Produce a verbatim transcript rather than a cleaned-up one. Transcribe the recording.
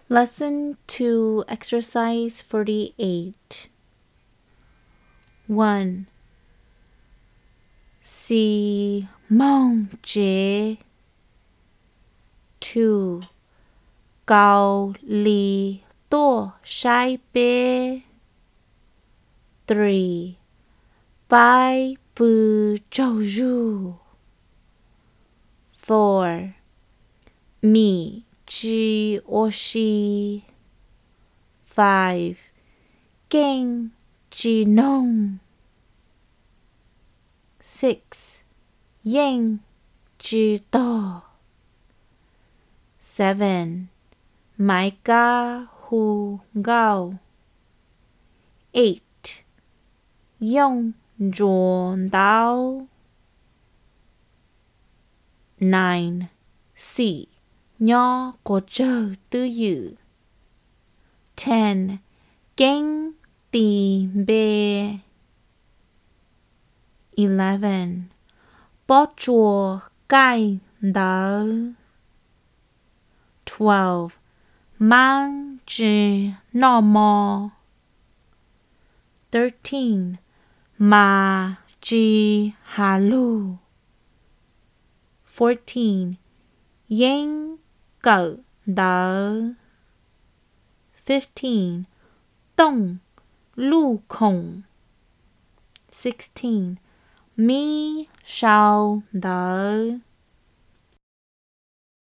Lesson two, exercise forty-eight. one. 西梦节 two. 高里多晒别 three. 白不周日 four. 米之我西 five. 经之农 six. 应之多 seven. 买家户高 eight. 用转到 nine. 四 nhỏ có chờ tư dự 10. kinh tìm bề 11. bỏ chùa cài đỡ 12. mang chữ nọ mò 13. mà chữ hà lù 14. yên cỡ đỡ 15. Tông lưu khổng 16. mi sao đỡ